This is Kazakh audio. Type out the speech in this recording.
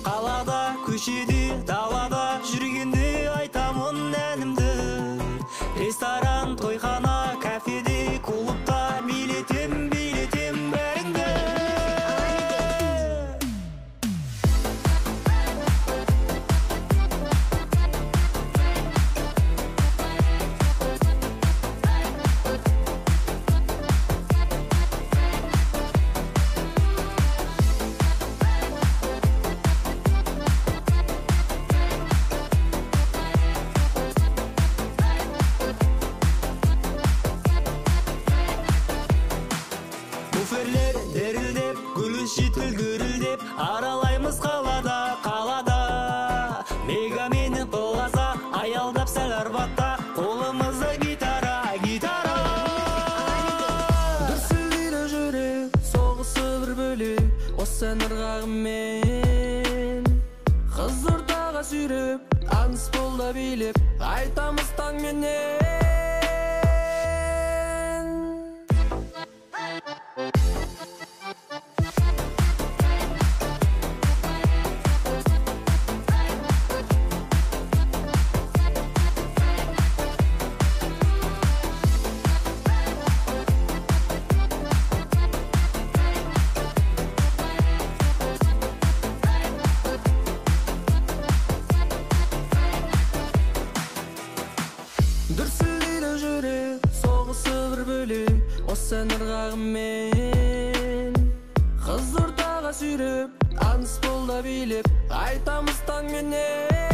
қалада, көшеде, далада жүргенде айтамын әнімді. Ресторан, тойхана, кафеде, клубта билетем бәріңді. Буферлер дірілдеп, гүліш жетіл гүрілдеп, аралаймыз қалада. Мегамені плаза, аялдап сәл арбатта, қолымызда гитара. Дүрсілдейді жүрек, соғысы бір бөлек, осы ән ырғағымен. Қыз ортаға сүйреп, аңыз болда билеп, айтамыз таңменен. Дүрсілдейді жүрек, соғысы бір бөлек, осы ән ырғағымен. Қыз ортаға сүйреп, аңыз болда билеп, айтамыз таңменен.